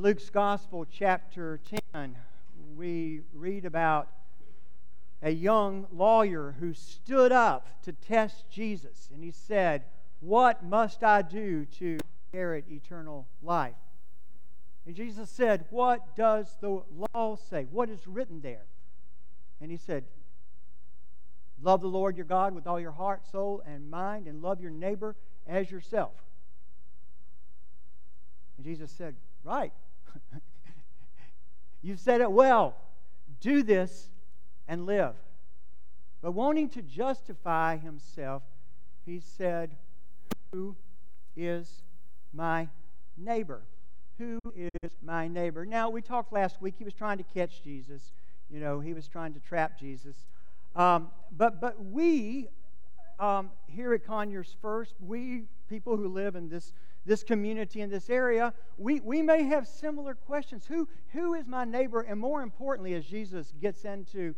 Luke's Gospel, chapter 10, we read about a young lawyer who stood up to test Jesus. And he said, "What must I do to inherit eternal life?" And Jesus said, "What does the law say? What is written there?" And he said, "Love the Lord your God with all your heart, soul, and mind, and love your neighbor as yourself." And Jesus said, "Right. You said it well. Do this and live." But wanting to justify himself, he said, "Who is my neighbor? Who is my neighbor?" Now, we talked last week. He was trying to catch Jesus. You know, he was trying to trap Jesus. But we, here at Conyers First, we people who live in this community, in this area, we may have similar questions. Who is my neighbor? And more importantly, as Jesus gets into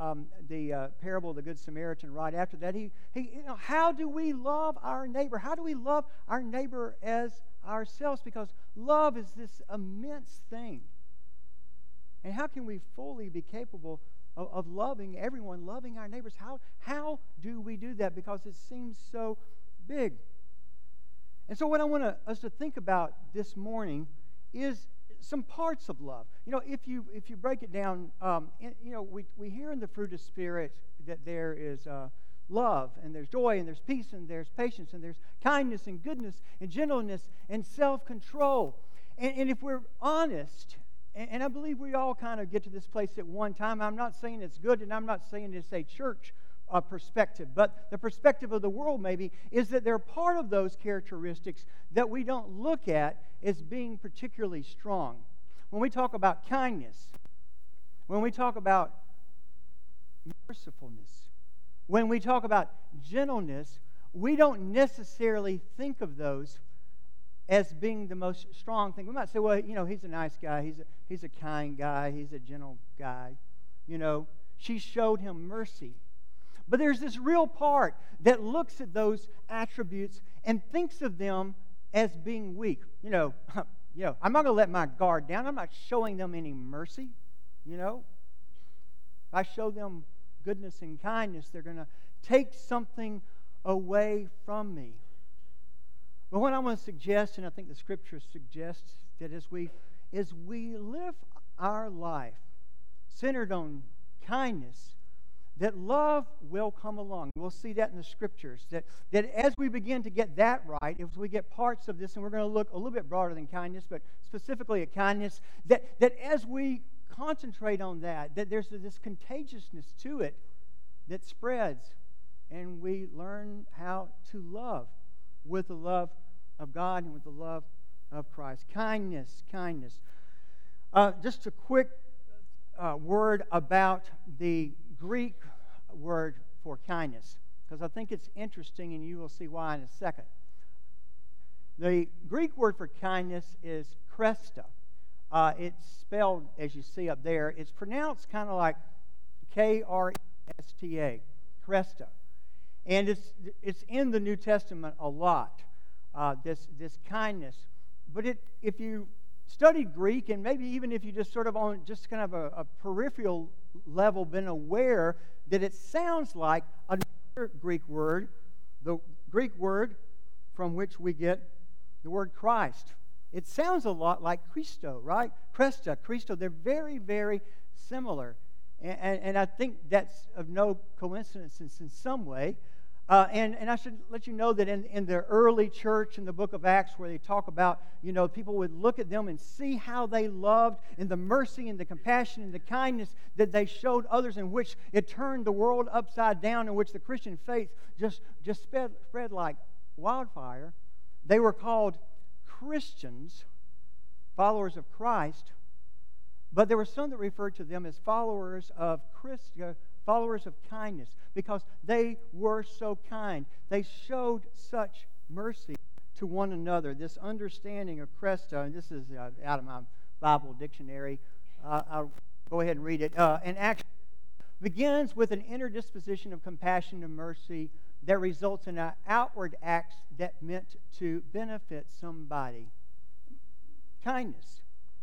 the parable of the Good Samaritan right after that, how do we love our neighbor? How do we love our neighbor as ourselves? Because love is this immense thing. And how can we fully be capable of loving everyone, loving our neighbors? How do we do that? Because it seems so big. And so what I want us to think about this morning is some parts of love. You know, if you break it down, we hear in the fruit of Spirit that there is love, and there's joy, and there's peace, and there's patience, and there's kindness, and goodness, and gentleness, and self-control. And if we're honest, and I believe we all kind of get to this place at one time. I'm not saying it's good, and I'm not saying it's a church perspective, but the perspective of the world maybe is that they're part of those characteristics that we don't look at as being particularly strong. When we talk about kindness, when we talk about mercifulness, when we talk about gentleness, we don't necessarily think of those as being the most strong thing. We might say, well, you know, he's a nice guy, he's a kind guy, he's a gentle guy. You know, she showed him mercy. But there's this real part that looks at those attributes and thinks of them as being weak. You know, I'm not going to let my guard down. I'm not showing them any mercy. You know, if I show them goodness and kindness, they're going to take something away from me. But what I want to suggest, and I think the Scripture suggests, that as we live our life centered on kindness, that love will come along. We'll see that in the Scriptures. That as we begin to get that right, if we get parts of this, and we're going to look a little bit broader than kindness, but specifically at kindness, that as we concentrate on that there's this contagiousness to it that spreads, and we learn how to love with the love of God and with the love of Christ. Kindness. Just a quick word about the Greek word for kindness, because I think it's interesting, and you will see why in a second. The Greek word for kindness is chresta. It's spelled, as you see up there, it's pronounced kind of like K-R-E-S-T-A, chresta. And it's in the New Testament a lot, this kindness. But if you studied Greek, and maybe even if you just sort of on just kind of a peripheral level been aware that it sounds like another Greek word, the Greek word from which we get the word Christ. It sounds a lot like Christo, right? Cresta, Christo. They're very, very similar. And I think that's of no coincidence in some way. And I should let you know that in the early church, in the book of Acts, where they talk about, you know, people would look at them and see how they loved, and the mercy and the compassion and the kindness that they showed others, in which it turned the world upside down, in which the Christian faith just spread like wildfire. They were called Christians, followers of Christ, but there were some that referred to them as followers of followers of kindness, because they were so kind. They showed such mercy to one another. This understanding of Cresta, and this is out of my Bible dictionary. I'll go ahead and read it. And actually begins with an inner disposition of compassion and mercy that results in outward acts that meant to benefit somebody. Kindness.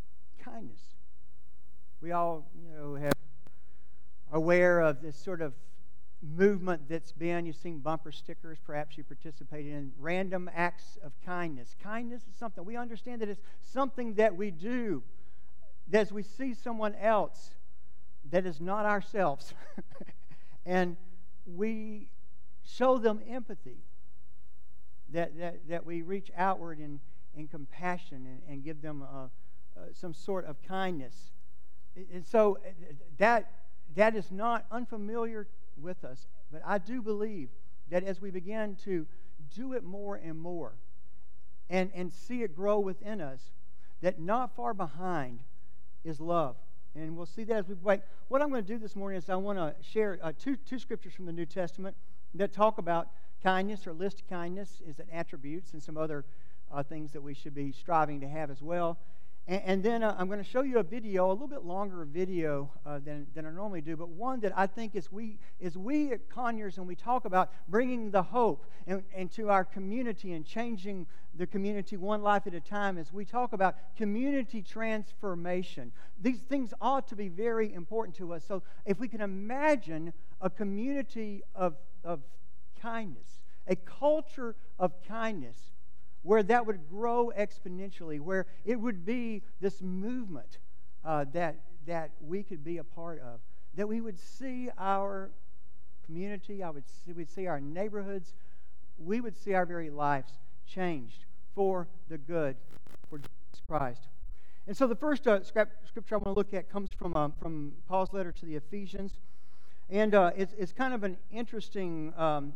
kindness. We all, have aware of this sort of movement that's been, you've seen bumper stickers, perhaps you participated in random acts of kindness. Kindness is something, we understand that it's something that we do as we see someone else that is not ourselves. And we show them empathy, that we reach outward in compassion and give them some sort of kindness. And so that is not unfamiliar with us, but I do believe that as we begin to do it more and more and see it grow within us, that not far behind is love. And we'll see that as we wait. What I'm going to do this morning is I want to share two scriptures from the New Testament that talk about kindness, or list kindness is an attributes and some other things that we should be striving to have as well. And then I'm going to show you a video, a little bit longer video than I normally do, but one that I think as we at Conyers, and we talk about bringing the hope into our community and changing the community one life at a time, as we talk about community transformation. These things ought to be very important to us. So if we can imagine a community of kindness, a culture of kindness, where that would grow exponentially, where it would be this movement that we could be a part of, that we would see our community, we'd see our neighborhoods, we would see our very lives changed for the good, for Jesus Christ. And so the first scripture I want to look at comes from Paul's letter to the Ephesians, and it's kind of an interesting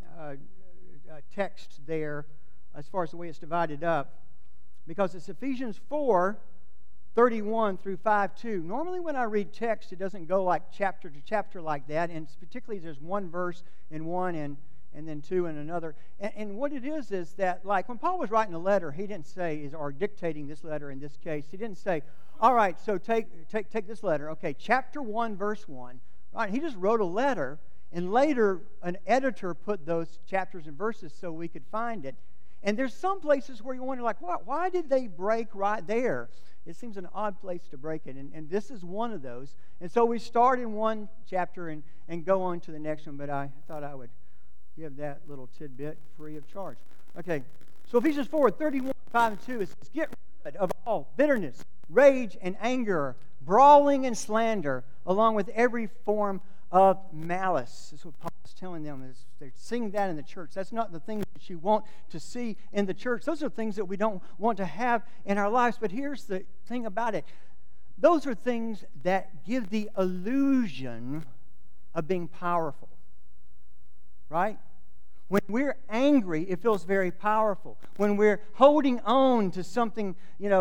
text there, as far as the way it's divided up, because it's Ephesians 4:31 through 5:2. Normally when I read text, it doesn't go like chapter to chapter like that, and particularly there's one verse in one and then two in another. And what it is that, like, when Paul was writing a letter, he didn't say, or dictating this letter in this case, he didn't say, all right, so take this letter, okay, chapter 1, verse 1. Right? He just wrote a letter, and later an editor put those chapters and verses so we could find it. And there's some places where you wonder, like, why did they break right there? It seems an odd place to break it, and this is one of those. And so we start in one chapter and go on to the next one, but I thought I would give that little tidbit free of charge. Okay, so Ephesians 4:31, 5 and 2, it says, get rid of all bitterness, rage, and anger, brawling and slander, along with every form of malice. That's what Paul is telling them. They're seeing that in the church. That's not the things that you want to see in the church. Those are things that we don't want to have in our lives. But here's the thing about it. Those are things that give the illusion of being powerful. Right? When we're angry, it feels very powerful. When we're holding on to something,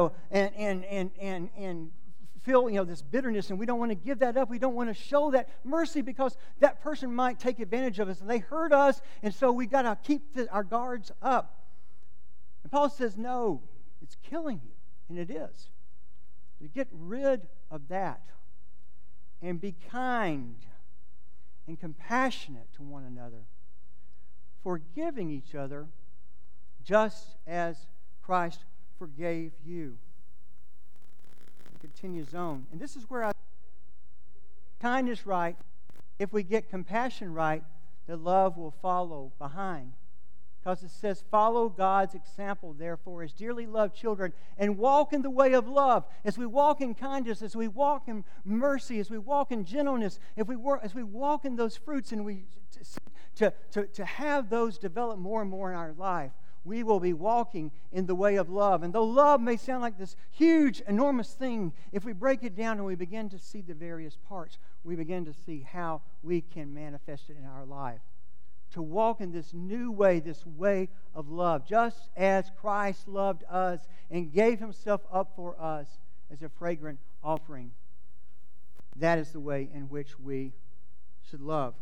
and feel this bitterness, and we don't want to give that up. We don't want to show that mercy because that person might take advantage of us and they hurt us, and so we got to keep our guards up. And Paul says, no, it's killing you, and it is. To get rid of that and be kind and compassionate to one another, forgiving each other just as Christ forgave you. Continues on. And this is where kindness right, if we get compassion right, the love will follow behind. Because it says, follow God's example, therefore, as dearly loved children, and walk in the way of love. As we walk in kindness, as we walk in mercy, as we walk in gentleness, as we walk in those fruits, and we to have those develop more and more in our life, we will be walking in the way of love. And though love may sound like this huge, enormous thing, if we break it down and we begin to see the various parts, we begin to see how we can manifest it in our life. To walk in this new way, this way of love, just as Christ loved us and gave himself up for us as a fragrant offering. That is the way in which we should love.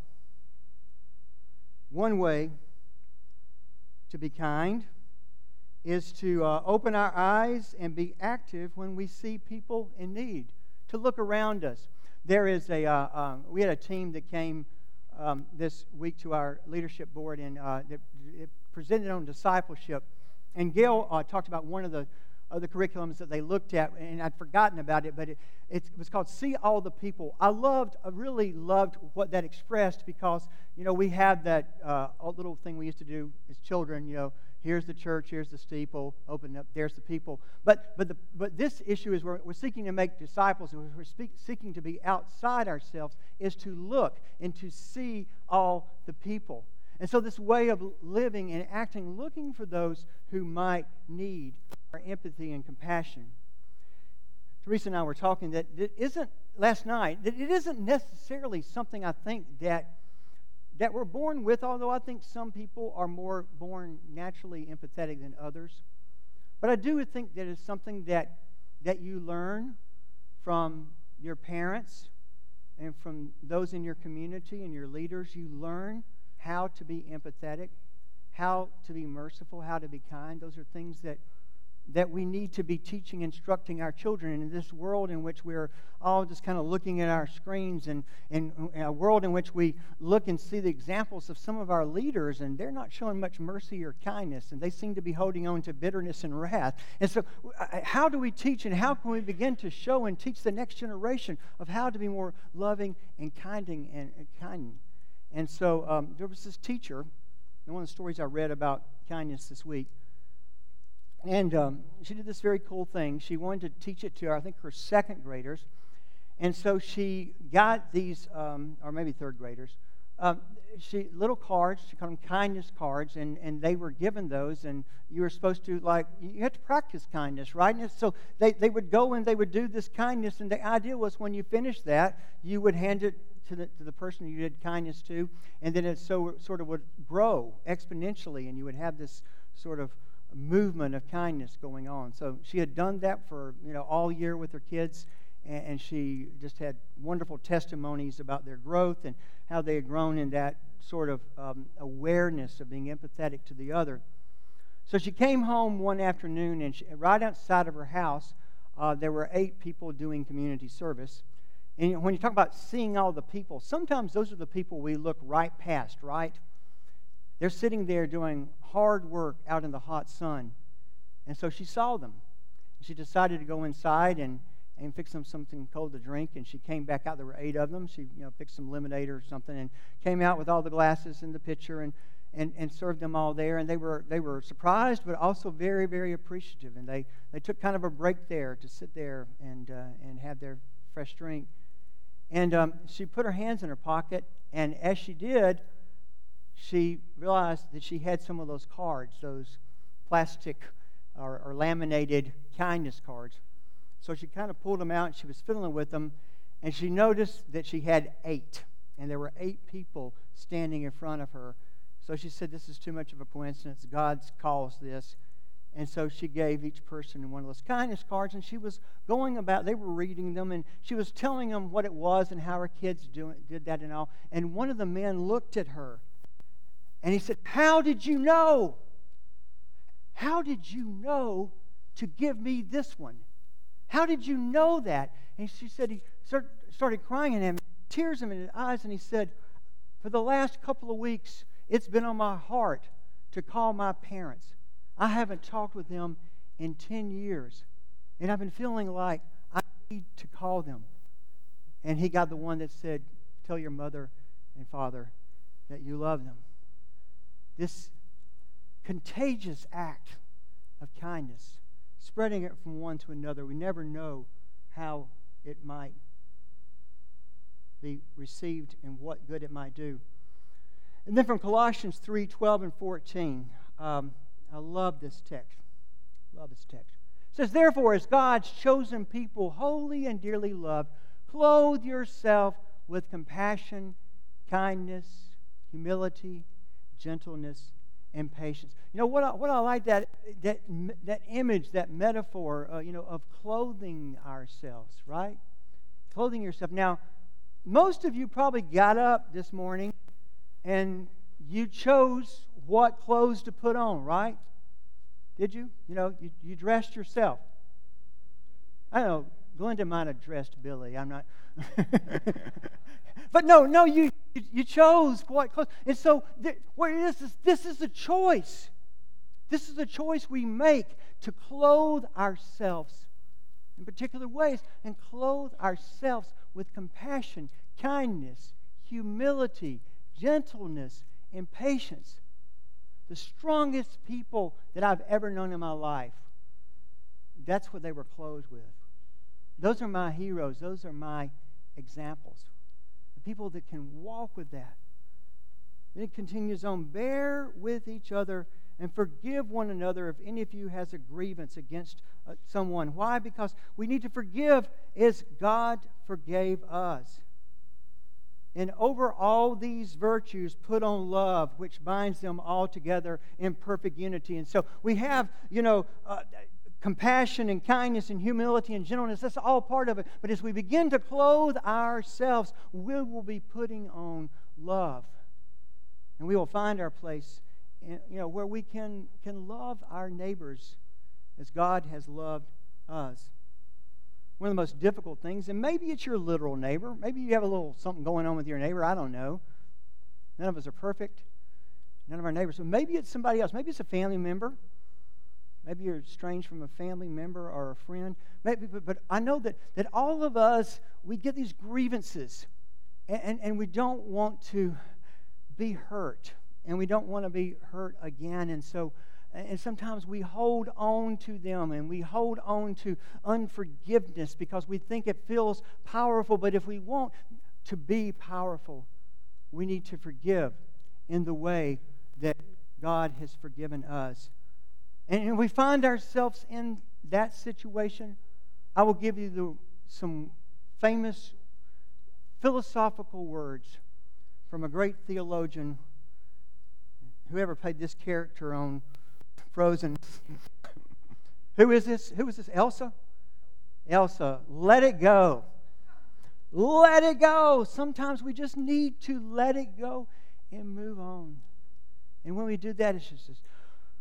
One way to be kind is to open our eyes and be active when we see people in need, to look around us. There is we had a team that came this week to our leadership board, and it presented on discipleship. And Gail talked about one of the of the curriculums that they looked at, and I'd forgotten about it, but it was called See All the People. I really loved what that expressed because, we had that little thing we used to do as children, here's the church, here's the steeple, open up, there's the people. But this issue is we're seeking to make disciples, and we're seeking to be outside ourselves, is to look and to see all the people. And so this way of living and acting, looking for those who might need our empathy and compassion. Teresa and I were talking that it isn't, last night, that it isn't necessarily something I think that we're born with, although I think some people are more born naturally empathetic than others. But I do think that it's something that you learn from your parents and from those in your community and your leaders. You learn how to be empathetic, how to be merciful, how to be kind. Those are things that we need to be teaching, instructing our children. And in this world in which we're all just kind of looking at our screens, and a world in which we look and see the examples of some of our leaders, and they're not showing much mercy or kindness, and they seem to be holding on to bitterness and wrath. And so how do we teach, and how can we begin to show and teach the next generation of how to be more loving and kind? And so there was this teacher, one of the stories I read about kindness this week, and she did this very cool thing. She wanted to teach it to, I think, her second graders. And so she got these, or maybe third graders, little cards. She called them kindness cards, and they were given those, and you were supposed to, you had to practice kindness, right? And so they would go and they would do this kindness, and the idea was when you finished that, you would hand it to the person you did kindness to, and then it sort of would grow exponentially, and you would have this sort of movement of kindness going on. So she had done that for all year with her kids, and she just had wonderful testimonies about their growth and how they had grown in that sort of awareness of being empathetic to the other. So she came home one afternoon, and right outside of her house, there were 8 people doing community service. And when you talk about seeing all the people, sometimes those are the people we look right past, right? They're sitting there doing hard work out in the hot sun. And so she saw them. She decided to go inside and fix them something cold to drink. And she came back out. There were 8 of them. She fixed some lemonade or something and came out with all the glasses and the pitcher and served them all there. And they were surprised, but also very, very appreciative. And they took kind of a break there to sit there and have their fresh drink. And she put her hands in her pocket, and as she did, she realized that she had some of those cards, those plastic or laminated kindness cards. So she kind of pulled them out, and she was fiddling with them, and she noticed that she had 8, and there were 8 people standing in front of her. So she said, this is too much of a coincidence. God's caused this. And so she gave each person one of those kindness cards, and she was going about, they were reading them, and she was telling them what it was and how her kids did that and all. And one of the men looked at her, and he said, how did you know? How did you know to give me this one? How did you know that? And she said, he started crying and had tears in his eyes, and he said, for the last couple of weeks, it's been on my heart to call my parents. I haven't talked with them in 10 years, and I've been feeling like I need to call them. And he got the one that said, tell your mother and father that you love them. This contagious act of kindness, spreading it from one to another, we never know how it might be received and what good it might do. And then from Colossians 3:12 and 14, I love this text. Love this text. It says, therefore, as God's chosen people, holy and dearly loved, clothe yourself with compassion, kindness, humility, gentleness, and patience. What I like that image, that metaphor, of clothing ourselves, right? Clothing yourself. Now, most of you probably got up this morning and you chose what clothes to put on, right? Did you? You dressed yourself. I don't know. Glenda might have dressed Billy. I'm not. But no, you chose what clothes. And so this is a choice. This is a choice we make to clothe ourselves in particular ways and clothe ourselves with compassion, kindness, humility, gentleness, and patience. The strongest people that I've ever known in my life, that's what they were clothed with. Those are my heroes. Those are my examples. The people that can walk with that. Then it continues on, bear with each other and forgive one another if any of you has a grievance against someone. Why? Because we need to forgive as God forgave us. And over all these virtues, put on love, which binds them all together in perfect unity. And so we have, compassion and kindness and humility and gentleness. That's all part of it. But as we begin to clothe ourselves, we will be putting on love. And we will find our place, where we can love our neighbors as God has loved us. One of the most difficult things, and maybe it's your literal neighbor. Maybe you have a little something going on with your neighbor. I don't know. None of us are perfect. None of our neighbors. So maybe it's somebody else. Maybe it's a family member. Maybe you're estranged from a family member or a friend. Maybe, but I know that all of us, we get these grievances, and we don't want to be hurt, and we don't want to be hurt again. And so, and sometimes we hold on to them, and we hold on to unforgiveness because we think it feels powerful. But if we want to be powerful, we need to forgive in the way that God has forgiven us. And we find ourselves in that situation. I will give you some famous philosophical words from a great theologian. Whoever played this character on Frozen. Who is this? Who is this? Elsa? Elsa. Let it go. Let it go. Sometimes we just need to let it go and move on. And when we do that, it's just this.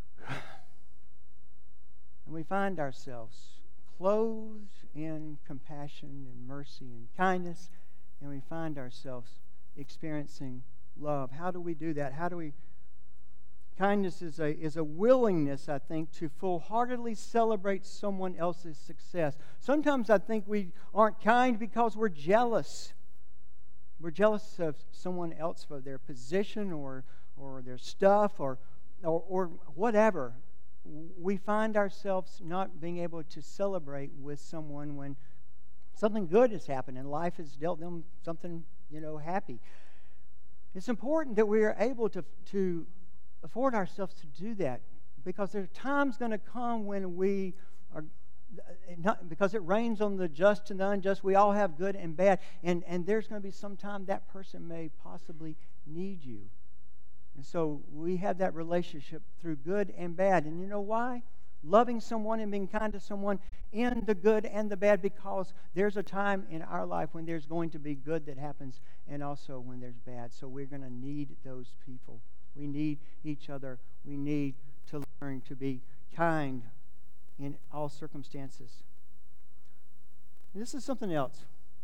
And we find ourselves clothed in compassion and mercy and kindness, and we find ourselves experiencing love. How do we do that? Kindness is a willingness, I think, to full-heartedly celebrate someone else's success. Sometimes I think we aren't kind because we're jealous. We're jealous of someone else for their position or their stuff or whatever. We find ourselves not being able to celebrate with someone when something good has happened and life has dealt them something, happy. It's important that we are able to afford ourselves to do that, because there's times going to come when we are not, because it rains on the just and the unjust. We all have good and bad, and there's going to be some time that person may possibly need you. And so we have that relationship through good and bad. And you know why? Loving someone and being kind to someone in the good and the bad, because there's a time in our life when there's going to be good that happens and also when there's bad. So we're going to need those people. We need each other. We need to learn to be kind in all circumstances. And this is something else.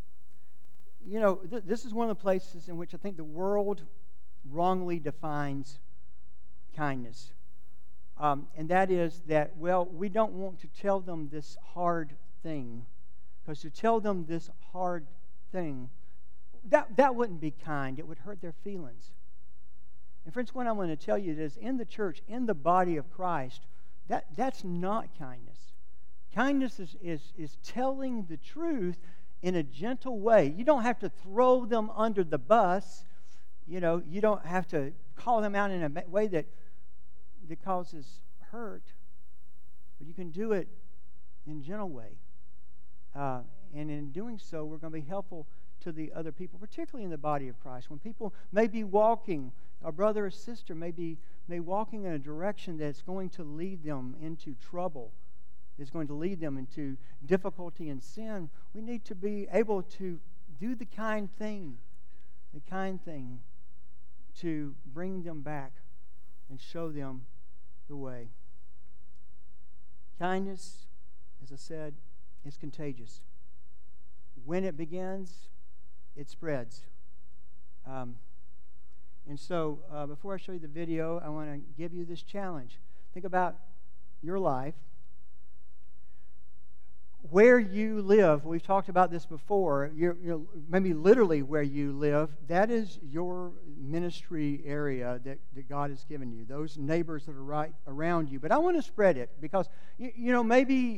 This is one of the places in which I think the world wrongly defines kindness. And that is that, we don't want to tell them this hard thing, because to tell them this hard thing, that wouldn't be kind. It would hurt their feelings. And friends, what I'm going to tell you is, in the church, in the body of Christ, that's not kindness. Kindness is telling the truth in a gentle way. You don't have to throw them under the bus. You don't have to call them out in a way that causes hurt. But you can do it in a gentle way. And in doing so, we're going to be helpful to the other people, particularly in the body of Christ. When people may be walking, a brother or sister may walking in a direction that's going to lead them into trouble, is going to lead them into difficulty and sin, we need to be able to do the kind thing to bring them back and show them the way. Kindness, as I said, is contagious. When it begins, it spreads. And so, before I show you the video, I want to give you this challenge. Think about your life. Where you live, we've talked about this before, maybe literally where you live, that is your ministry area that God has given you, those neighbors that are right around you. But I want to spread it because, maybe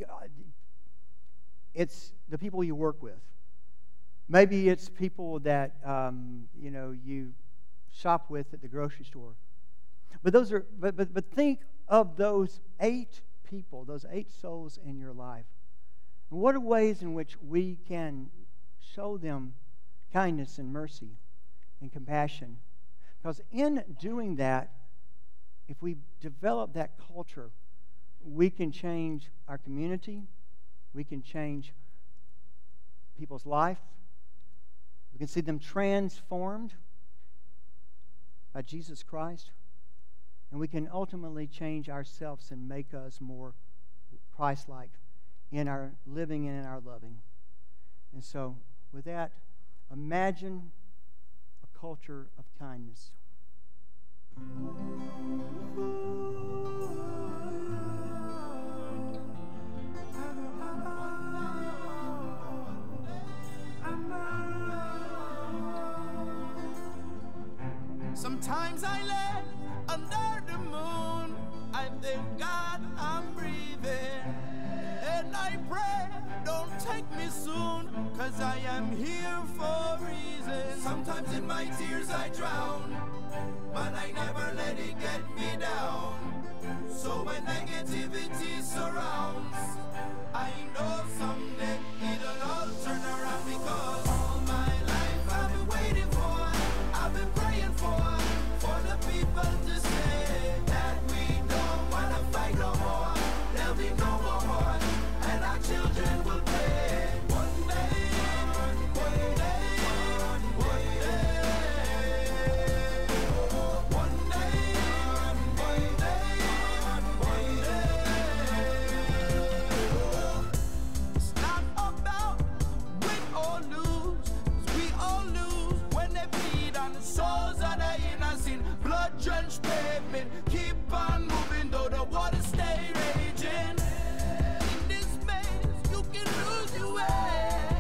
it's the people you work with. Maybe it's people that, you shop with at the grocery store. But think of those 8 people, those 8 souls in your life. And what are ways in which we can show them kindness and mercy and compassion? Because in doing that, if we develop that culture, we can change our community, we can change people's life, we can see them transformed by Jesus Christ, and we can ultimately change ourselves and make us more Christ-like in our living and in our loving. And so, with that, imagine a culture of kindness. Sometimes I lay under the moon, I thank God I'm breathing. And I pray, don't take me soon, 'cause I am here for a reason. Sometimes in my tears I drown, but I never let it get me down. So when negativity surrounds, I know someday it'll all turn around, because all my life I've been waiting for, I've been praying for the people to say that we don't want to fight no more. There'll be no more war, and our children will play. One day, one day, one day, one day. It's not about win or lose, 'cause we all lose when they bleed on the souls of the innocent. Blood-drenched pavement, keep on moving though the water stay raging. In this maze, you can lose your way.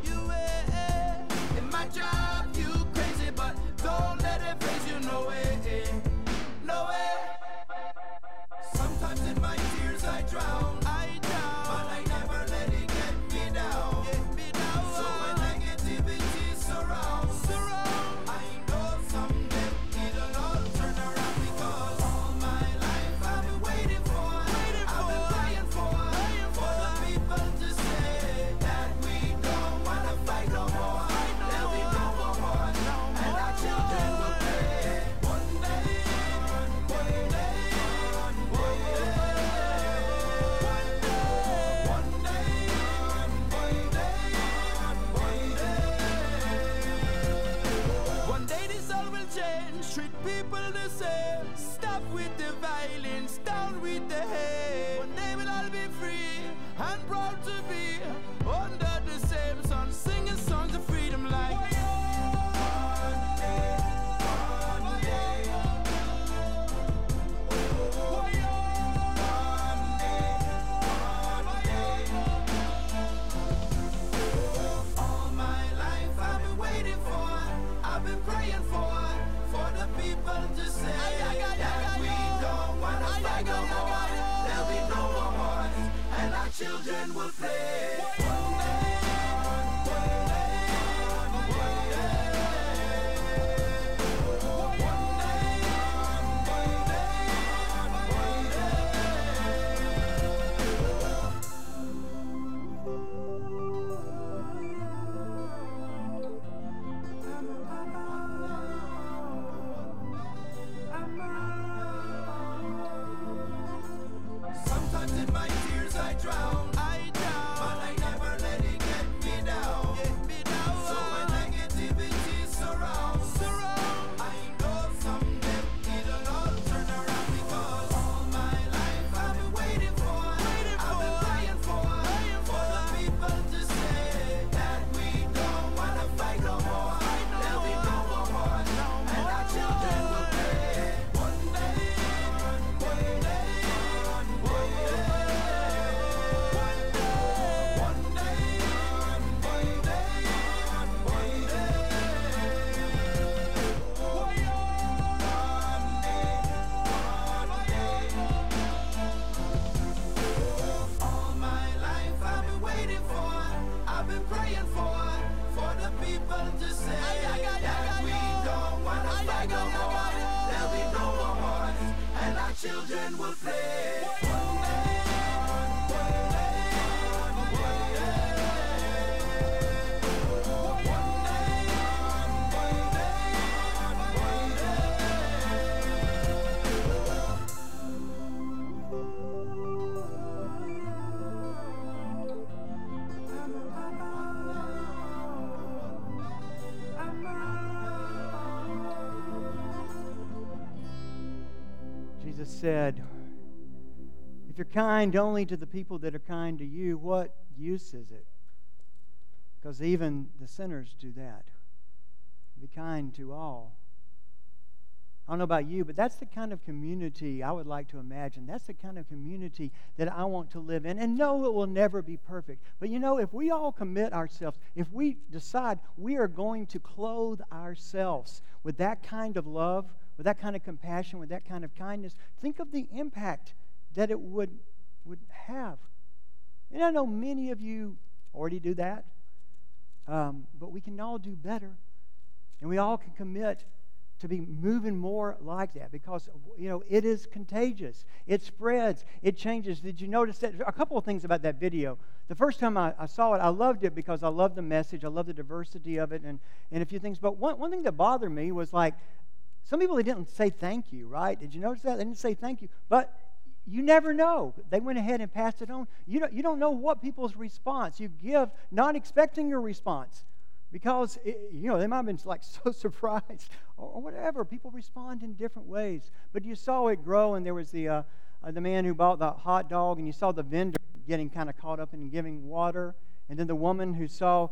It might drive you crazy, but don't let it phase you, no way, no way. Sometimes in my tears I drown, but I never let it get me down. So when negativity surrounds, I know someday it'll all turn around, because all my life I've been waiting for, I've been praying for the people to say that we don't want to fight no more. There'll be no more war, and our children will play. One day, one day, one day this all will change. Treat people the same. Stop with the violence, down with the hate. One day we'll all be free and proud to be under the same sun, singing songs of freedom like one day, one day, one day. All my life I've been waiting for, I've been praying for the people to say that we don't want to fight no more. There'll be no more wars, and our children will play. One day, one day, one day, one Sometimes in my tears I drown, been praying for the people to say that we don't want to fight no more. There'll be no more wars, and our children will play. One day, one day, one day, one Jesus said, if you're kind only to the people that are kind to you, what use is it? Because even the sinners do that. Be kind to all. I don't know about you, but that's the kind of community I would like to imagine. That's the kind of community that I want to live in. And no, it will never be perfect. But you know, if we all commit ourselves, if we decide we are going to clothe ourselves with that kind of love, with that kind of compassion, with that kind of kindness, think of the impact that it would have. And I know many of you already do that, but we can all do better. And we all can commit to be moving more like that because, you know, it is contagious. It spreads. It changes. Did you notice that? A couple of things about that video. The first time I saw it, I loved it because I loved the message. I loved the diversity of it and a few things. But one thing that bothered me was like, some people, they didn't say thank you, right? Did you notice that? They didn't say thank you. But you never know. They went ahead and passed it on. You don't know what people's response. You give not expecting your response because, they might have been like so surprised or whatever. People respond in different ways. But you saw it grow, and there was the man who bought the hot dog, and you saw the vendor getting kind of caught up in giving water. And then the young woman who saw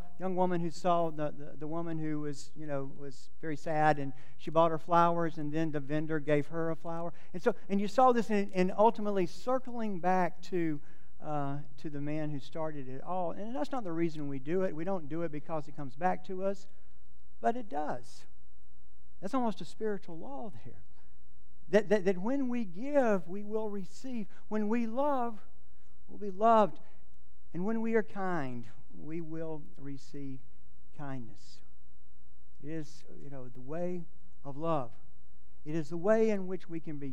the woman who was very sad, and she bought her flowers, and then the vendor gave her a flower. And you saw this, and ultimately circling back to the man who started it all. And that's not the reason we do it. We don't do it because it comes back to us, but it does. That's almost a spiritual law there. That when we give, we will receive. When we love, we'll be loved. And when we are kind, we will receive kindness. It is, the way of love. It is the way in which we can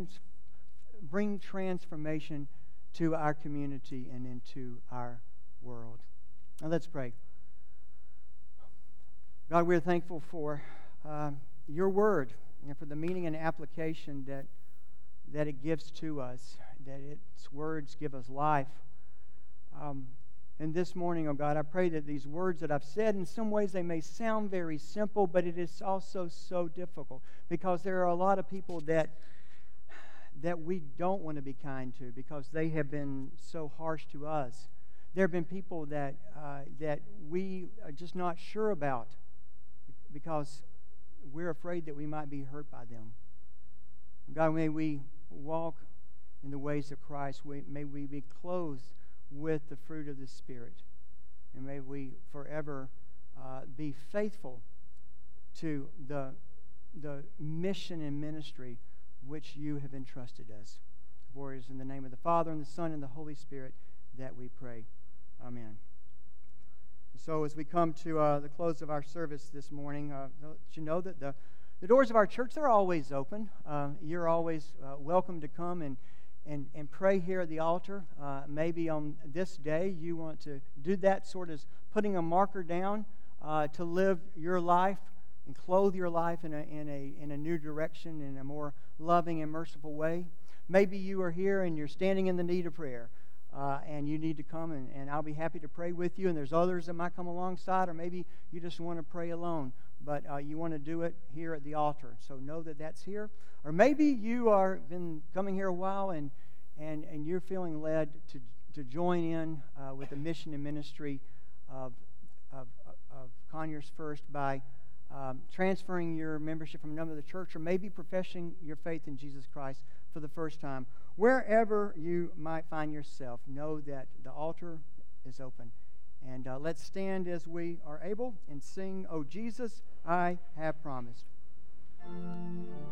bring transformation to our community and into our world. Now let's pray. God, we're thankful for your word and for the meaning and application that it gives to us, that its words give us life. And this morning, oh God, I pray that these words that I've said, in some ways they may sound very simple, but it is also so difficult because there are a lot of people that we don't want to be kind to because they have been so harsh to us. There have been people that we are just not sure about because we're afraid that we might be hurt by them. God, may we walk in the ways of Christ. May we be clothed with the fruit of the Spirit. And may we forever be faithful to the mission and ministry which you have entrusted us. For it is in the name of the Father, and the Son, and the Holy Spirit that we pray. Amen. So as we come to the close of our service this morning, let you know that the doors of our church, they're always open. You're always welcome to come and pray here at the altar. Maybe on this day you want to do that, sort of putting a marker down to live your life and clothe your life in a new direction, in a more loving and merciful way. Maybe you are here and you're standing in the need of prayer, and you need to come, and I'll be happy to pray with you. And there's others that might come alongside, or maybe you just want to pray alone, but you want to do it here at the altar. So know that that's here. Or maybe you are been coming here a while and you're feeling led to join in with the mission and ministry of Conyers First by transferring your membership from another church, or maybe professing your faith in Jesus Christ for the first time. Wherever you might find yourself, know that the altar is open. And let's stand as we are able and sing, "O Jesus, I have promised."